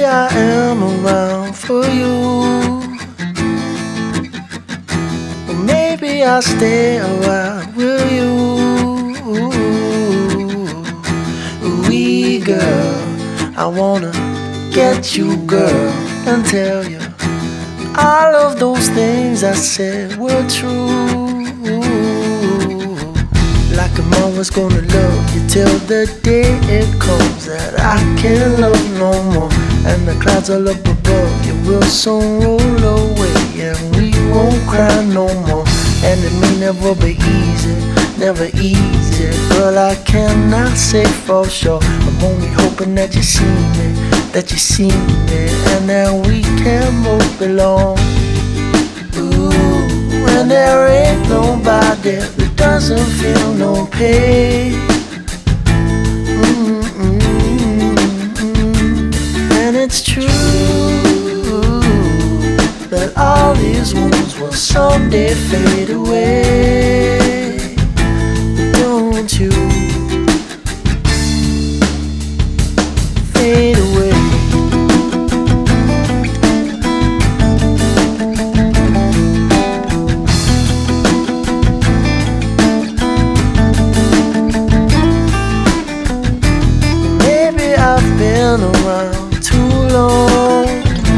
I am around for you. Or maybe I'll stay a while with you. Wee girl, I wanna get you, girl, and tell you all of those things I said were true. Like I'm always gonna love you till the day it comes that I can't love no more. And the clouds all up above you will soon roll away, and we won't cry no more. And it may never be easy, never easy. Girl, I cannot say for sure. I'm only hoping that you see me, that you see me, and that we can both belong. Ooh, and there ain't nobody that doesn't feel no pain. And it's true that all these wounds will someday fade away. Don't you fade away. Maybe I've been around too long,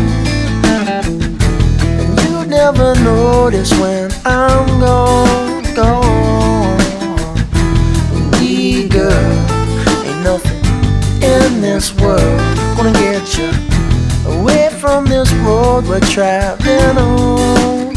and you never notice when I'm gone, gone. We girl, ain't nothing in this world gonna get you away from this road we're traveling on.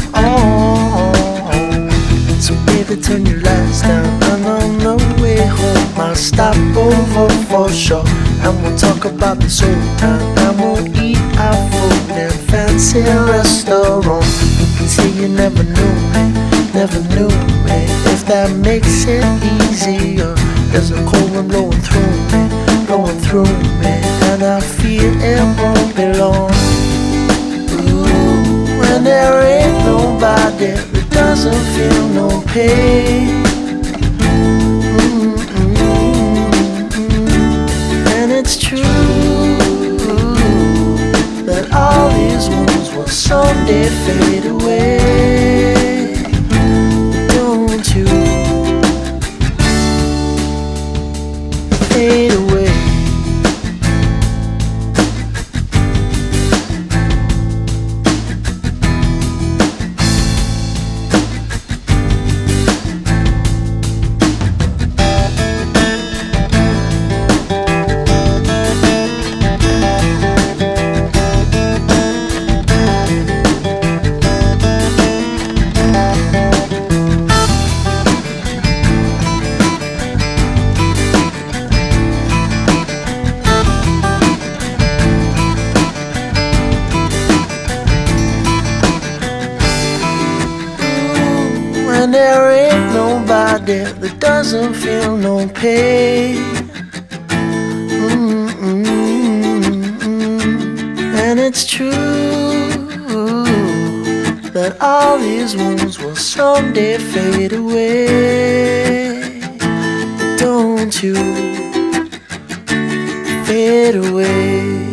So baby, turn your lights down, and on the way home I'll stop over for sure, and we'll talk about this old time, and we'll eat our food in fancy restaurant. You can say you never knew me, never knew me, if that makes it easier. There's a cold wind blowing through me, blowing through me, and I feel it won't be long. Ooh, and there ain't nobody that doesn't feel no pain. And it's true that all these wounds will someday fade away. Don't you fade away. And there ain't nobody that doesn't feel no pain. And it's true that all these wounds will someday fade away. Don't you fade away.